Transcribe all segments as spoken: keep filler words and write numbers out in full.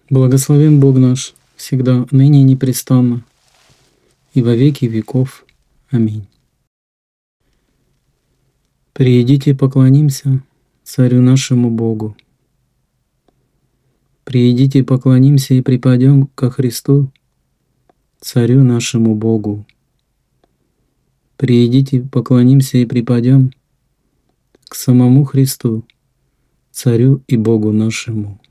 Благословен Бог наш, всегда, ныне и непрестанно, и во веки веков. Аминь. Приидите, поклонимся Царю нашему Богу. Приидите, поклонимся и припадем ко Христу, Царю нашему Богу. Приидите, поклонимся и припадем к самому Христу, Царю и Богу нашему.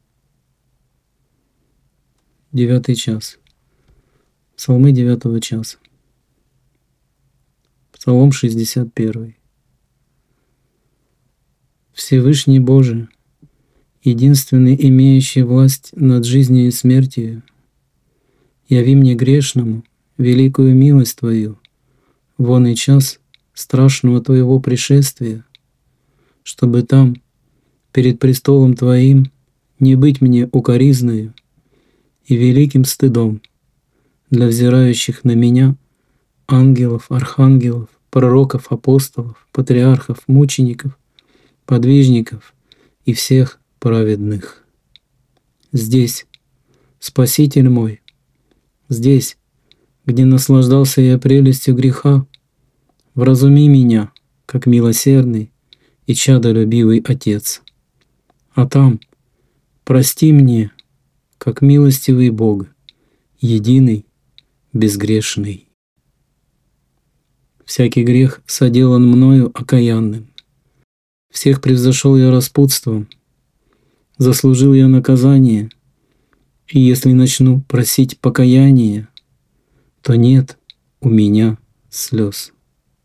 Девятый час. Псалмы девятого часа. Псалом шестьдесят первый. Всевышний Боже, единственный имеющий власть над жизнью и смертью, яви мне грешному великую милость Твою, вон и час страшного Твоего пришествия, чтобы там, перед престолом Твоим, не быть мне укоризною и великим стыдом для взирающих на меня ангелов, архангелов, пророков, апостолов, патриархов, мучеников, подвижников и всех праведных. Здесь, Спаситель мой, здесь, где наслаждался я прелестью греха, вразуми меня, как милосердный и чадолюбивый Отец. А там прости мне, как милостивый Бог, единый, безгрешный. Всякий грех соделан мною окаянным. Всех превзошел я распутством, заслужил я наказание, и если начну просить покаяния, то нет у меня слез.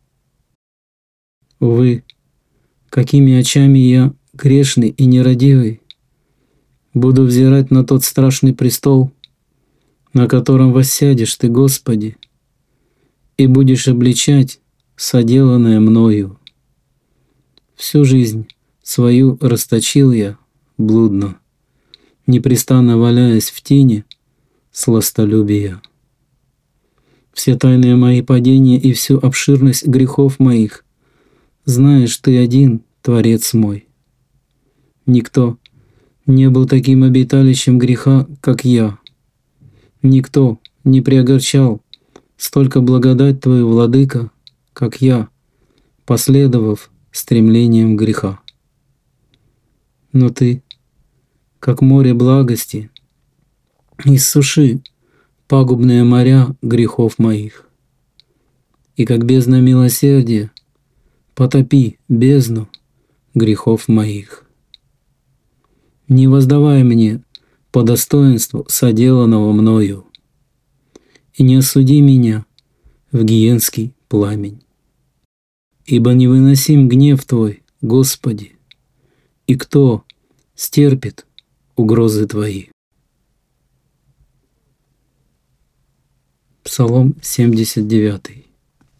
Увы, какими очами я, грешный и нерадивый, буду взирать на тот страшный престол, на котором воссядешь Ты, Господи, и будешь обличать соделанное мною. Всю жизнь свою расточил я блудно, непрестанно валяясь в тени сластолюбия. Все тайные мои падения и всю обширность грехов моих знаешь Ты один, Творец мой. Никто не был таким обиталищем греха, как я. Никто не приогорчал столько благодать Твою, Владыка, как я, последовав стремлением греха. Но Ты, как море благости, иссуши пагубные моря грехов моих, и как бездна милосердия потопи бездну грехов моих. Не воздавай мне по достоинству соделанного мною, и не осуди меня в гиенский пламень. Ибо невыносим гнев Твой, Господи, и кто стерпит угрозы Твои? Псалом семьдесят девятый.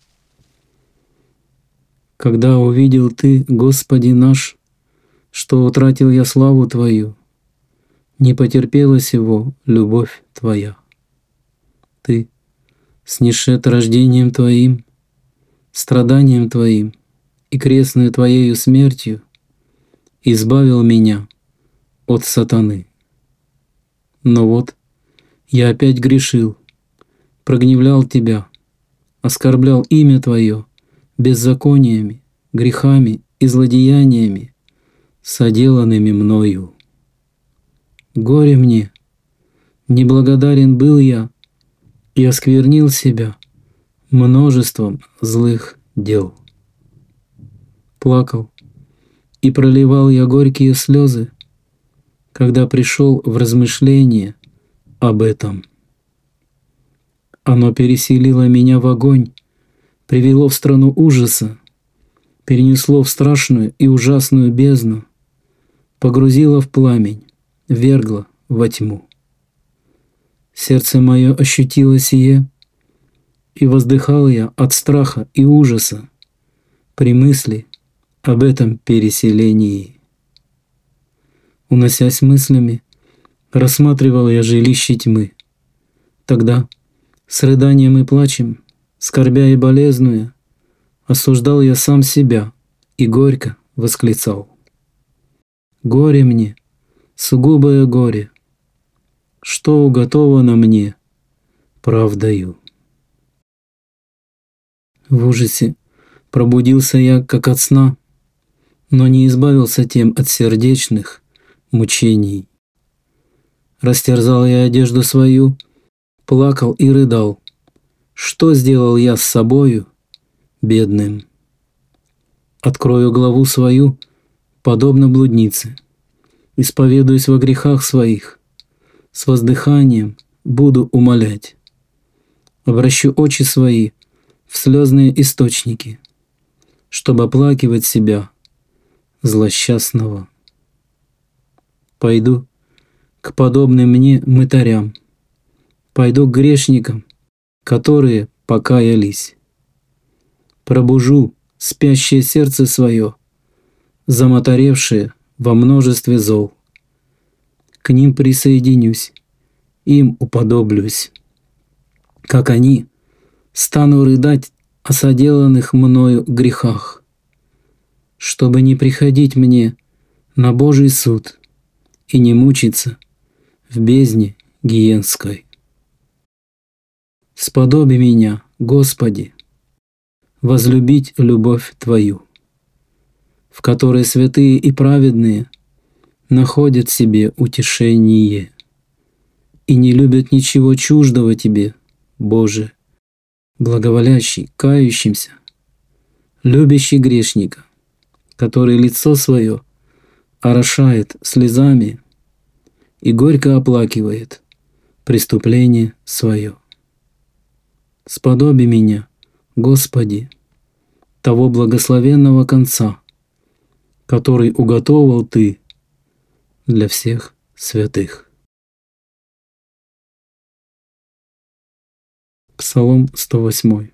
Когда увидел Ты, Господи наш, что утратил я славу Твою, не потерпела сего любовь Твоя. Ты, снишед рождением Твоим, страданием Твоим и крестную Твоею смертью, избавил меня от сатаны. Но вот я опять грешил, прогневлял Тебя, оскорблял имя Твое беззакониями, грехами и злодеяниями, соделанными мною. Горе мне, неблагодарен был я и осквернил себя множеством злых дел. Плакал и проливал я горькие слезы, когда пришел в размышление об этом. Оно переселило меня в огонь, привело в страну ужаса, перенесло в страшную и ужасную бездну, погрузило в пламень, вергло во тьму. Сердце мое ощутило сие, и воздыхал я от страха и ужаса при мысли об этом переселении. Уносясь мыслями, рассматривал я жилище тьмы. Тогда с рыданием и плачем, скорбя и болезнуя, осуждал я сам себя и горько восклицал: Горе мне, сугубое горе! что уготовано мне правдою. В ужасе пробудился я, как от сна, но не избавился тем от сердечных мучений. Растерзал я одежду свою, плакал и рыдал. Что сделал я с собою, бедным? Открою главу свою, подобно блуднице, исповедуюсь во грехах своих, с воздыханием буду умолять. Обращу очи свои в слезные источники, чтобы оплакивать себя, злосчастного. Пойду к подобным мне мытарям, пойду к грешникам, которые покаялись. Пробужу спящее сердце свое, замоторевшее во множестве зол. К ним присоединюсь, им уподоблюсь. Как они, стану рыдать о соделанных мною грехах, чтобы не приходить мне на Божий суд и не мучиться в бездне гиенской. Сподоби меня, Господи, возлюбить любовь Твою, в которой святые и праведные находят себе утешение и не любят ничего чуждого Тебе, Боже, благоволящий, кающимся, любящий грешника, который лицо свое орошает слезами и горько оплакивает преступление свое. Сподоби меня, Господи, того благословенного конца, который уготовал Ты для всех святых. Псалом сто восемь.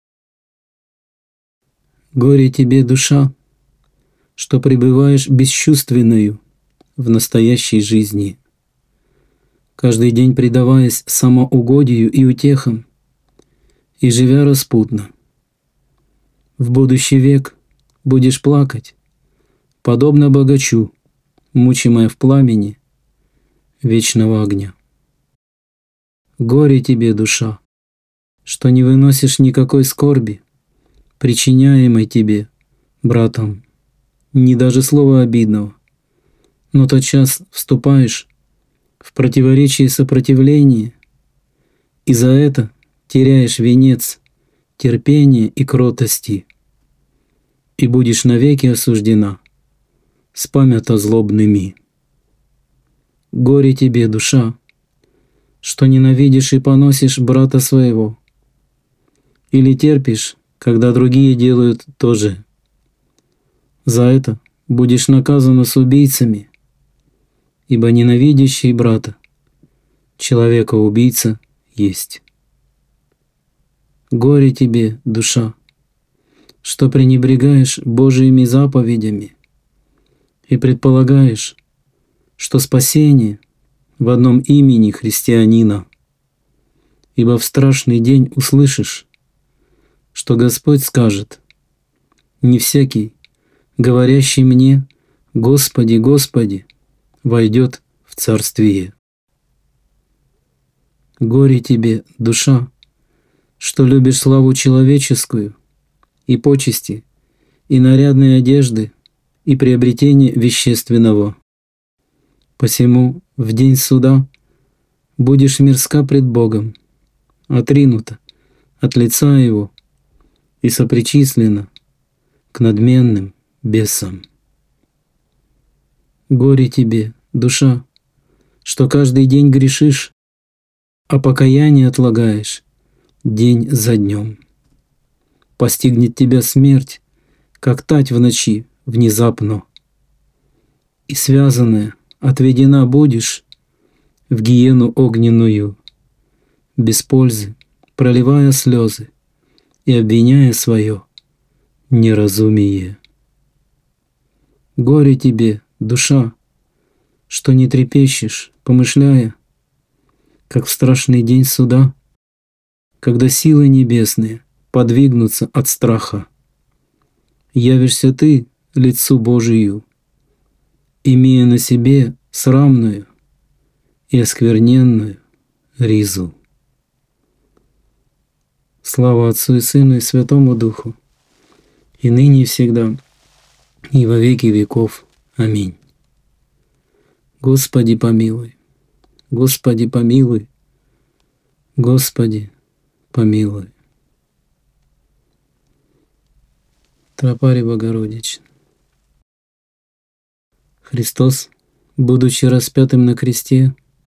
Горе тебе, душа, что пребываешь бесчувственною в настоящей жизни, каждый день предаваясь самоугодию и утехам, и живя распутно. В будущий век будешь плакать, подобно богачу, мучимая в пламени вечного огня. Горе тебе, душа, что не выносишь никакой скорби, причиняемой тебе братом, ни даже слова обидного, но тотчас вступаешь в противоречие сопротивления, и за это теряешь венец терпения и кротости, и будешь навеки осуждена с памято злобными. Горе тебе, душа, что ненавидишь и поносишь брата своего, или терпишь, когда другие делают то же. За это будешь наказана с убийцами, ибо ненавидящий брата человека-убийца есть. Горе тебе, душа, что пренебрегаешь Божиими заповедями и предполагаешь, что спасение в одном имени христианина, ибо в страшный день услышишь, что Господь скажет: «Не всякий, говорящий мне, Господи, Господи, войдет в Царствие». Горе тебе, душа, что любишь славу человеческую, и почести, и нарядные одежды, и приобретение вещественного. Посему в день суда будешь мирска пред Богом, отринута от лица Его и сопричислена к надменным бесам. Горе тебе, душа, что каждый день грешишь, а покаяние отлагаешь день за днем. Постигнет тебя смерть, как тать в ночи внезапно, и связанная отведена будешь в гиену огненную, без пользы, проливая слезы и обвиняя свое неразумие. Горе тебе, душа, что не трепещешь, помышляя, как в страшный день суда, когда силы небесные подвигнутся от страха. Явишься ты лицу Божию, имея на себе срамную и оскверненную ризу. Слава Отцу и Сыну и Святому Духу, и ныне и всегда, и во веки веков. Аминь. Господи помилуй, Господи помилуй, Господи помилуй. Тропарь Богородична. Христос, будучи распятым на кресте,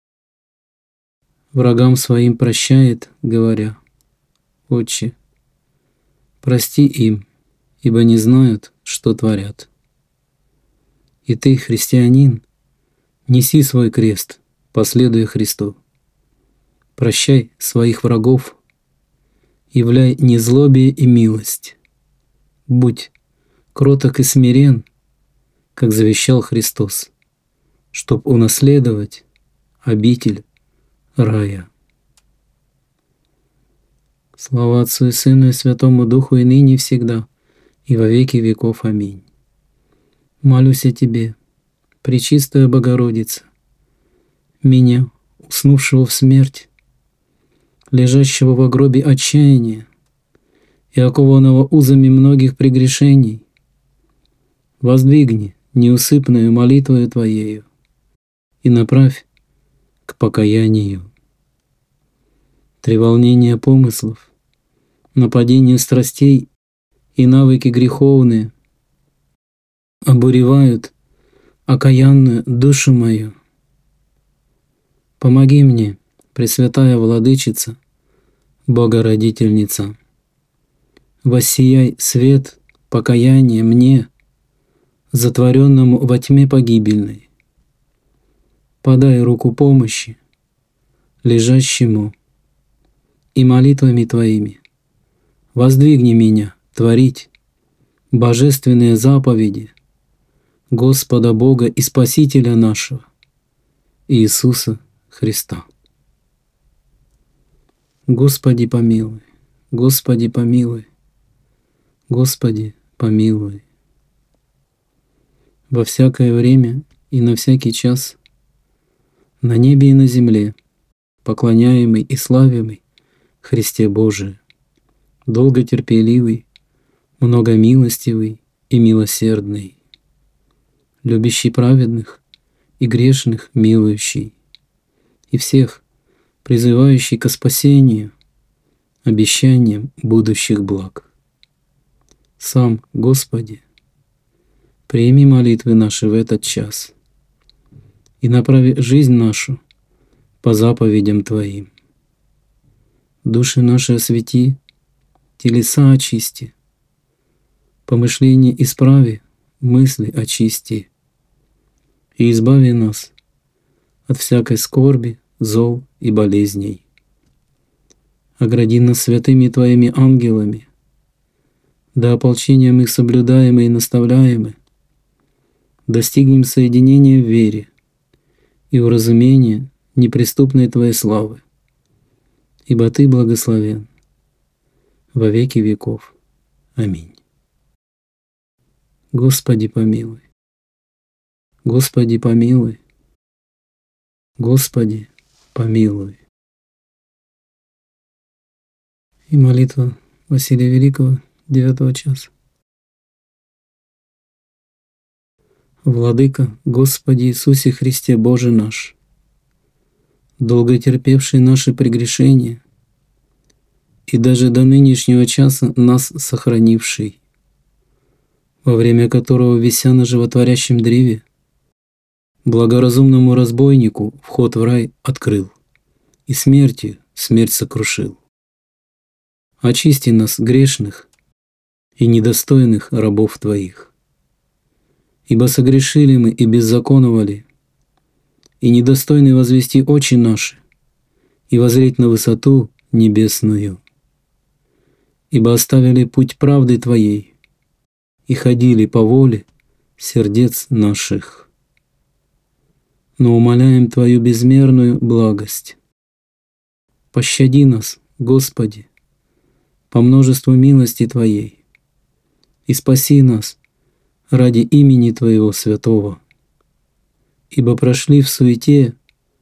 врагам своим прощает, говоря: «Отче, прости им, ибо не знают, что творят». И ты, христианин, неси свой крест, последуя Христу. Прощай своих врагов, являй незлобие и милость. Будь кроток и смирен, как завещал Христос, чтоб унаследовать обитель рая. Слава Отцу и Сыну и Святому Духу, и ныне и всегда, и во веки веков. Аминь. Молюсь о Тебе, Пречистая Богородица, меня, уснувшего в смерть, лежащего во гробе отчаяния и окованного узами многих прегрешений, воздвигни неусыпную молитвою Твоею и направь к покаянию. Треволнения помыслов, нападения страстей и навыки греховные обуревают окаянную душу мою. Помоги мне, Пресвятая Владычица, Богородительница. Воссияй свет покаяния мне, затворенному во тьме погибельной. Подай руку помощи лежащему, и молитвами Твоими воздвигни меня творить божественные заповеди Господа Бога и Спасителя нашего, Иисуса Христа. Господи помилуй, Господи помилуй, Господи помилуй. Во всякое время и на всякий час, на небе и на земле, поклоняемый и славимый Христе Божий, долготерпеливый, многомилостивый и милосердный, любящий праведных и грешных милующий, и всех призывающий ко спасению, обещанием будущих благ. Сам, Господи, прими молитвы наши в этот час и направи жизнь нашу по заповедям Твоим. Души наши освети, телеса очисти, помышления исправи, мысли очисти, и избави нас от всякой скорби, зол и болезней. Огради нас святыми Твоими ангелами, да ополчением их соблюдаемы и наставляемы, достигнем соединения в вере и уразумения неприступной Твоей славы, ибо Ты благословен во веки веков. Аминь. Господи помилуй, Господи помилуй, Господи помилуй. И молитва Василия Великого девятого часа. Владыка, Господи Иисусе Христе Боже наш, долготерпевший наши прегрешения и даже до нынешнего часа нас сохранивший, во время которого, вися на животворящем древе, благоразумному разбойнику вход в рай открыл и смертью смерть сокрушил. Очисти нас, грешных и недостойных рабов Твоих, ибо согрешили мы и беззаконовали, и недостойны возвести очи наши и воззреть на высоту небесную, ибо оставили путь правды Твоей и ходили по воле сердец наших. Но умоляем Твою безмерную благость. Пощади нас, Господи, по множеству милости Твоей, и спаси нас ради имени Твоего святого, ибо прошли в суете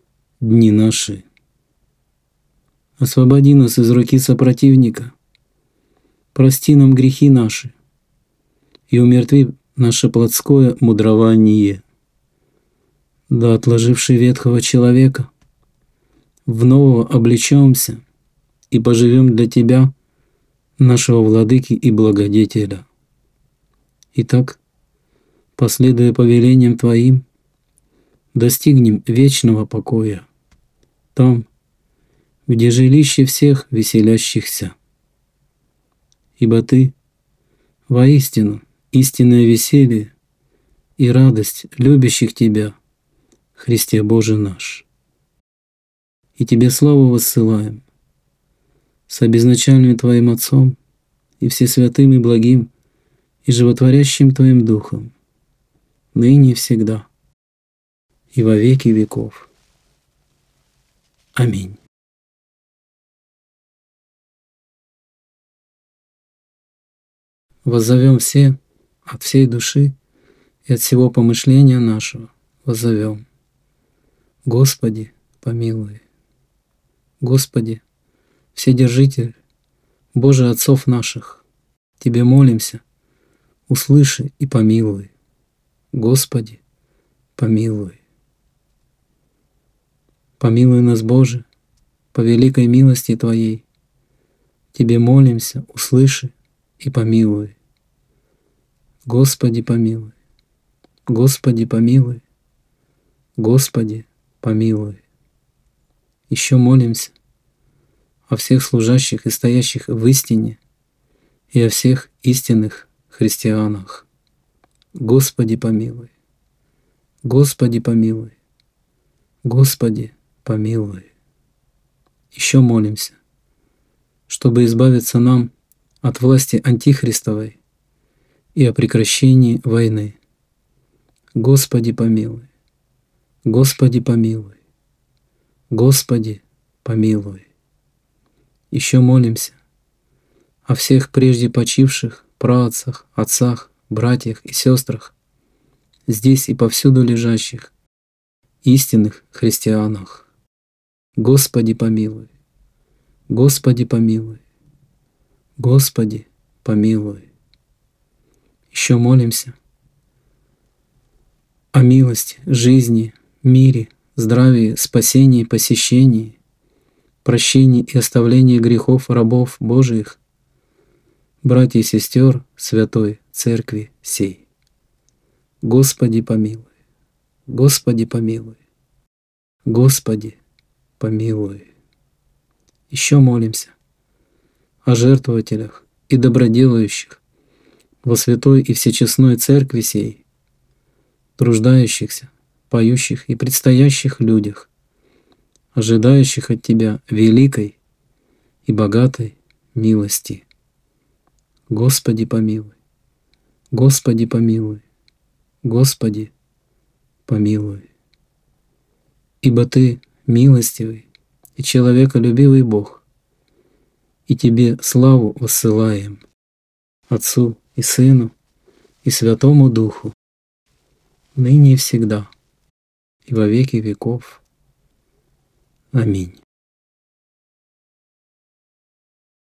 дни наши. Освободи нас из руки сопротивника, прости нам грехи наши и умертви наше плотское мудрование. Да, отложивши ветхого человека, в нового облечемся и поживем для Тебя, нашего Владыки и Благодетеля. Итак, последуя повелениям Твоим, достигнем вечного покоя, там, где жилище всех веселящихся. Ибо Ты, воистину, истинное веселье и радость любящих Тебя, Христе Боже наш. И Тебе славу воссылаем с обезначальным Твоим Отцом и Всесвятым и благим и животворящим Твоим Духом, ныне и всегда, и во веки веков. Аминь. Воззовем все от всей души и от всего помышления нашего, воззовем: Господи, помилуй. Господи, Вседержитель, Боже отцов наших, Тебе молимся, услыши и помилуй. Господи, помилуй. Помилуй нас, Боже, по великой милости Твоей. Тебе молимся, услыши и помилуй. Господи, помилуй. Господи, помилуй. Господи, помилуй. Еще молимся о всех служащих и стоящих в истине и о всех истинных христианах. Господи, помилуй. Господи, помилуй. Господи, помилуй. Еще молимся, чтобы избавиться нам от власти антихристовой и о прекращении войны. Господи, помилуй. Господи, помилуй. Господи, помилуй. Еще молимся о всех прежде почивших праотцах, отцах, братьях и сестрах, здесь и повсюду лежащих, истинных христианах. Господи, помилуй. Господи, помилуй. Господи, помилуй. Еще молимся о милости, жизни, мире, здравии, спасении, посещении, прощении и оставлении грехов рабов Божиих, братьев и сестер Святой Церкви сей. Господи, помилуй. Господи, помилуй. Господи, помилуй. Еще молимся о жертвователях и доброделающих во святой и всечестной Церкви сей, труждающихся, поющих и предстоящих людях, ожидающих от Тебя великой и богатой милости. Господи, помилуй. Господи, помилуй. Господи, помилуй. Ибо Ты милостивый и человеколюбивый Бог, и Тебе славу воссылаем, Отцу и Сыну и Святому Духу, ныне и всегда, и во веки веков. Аминь.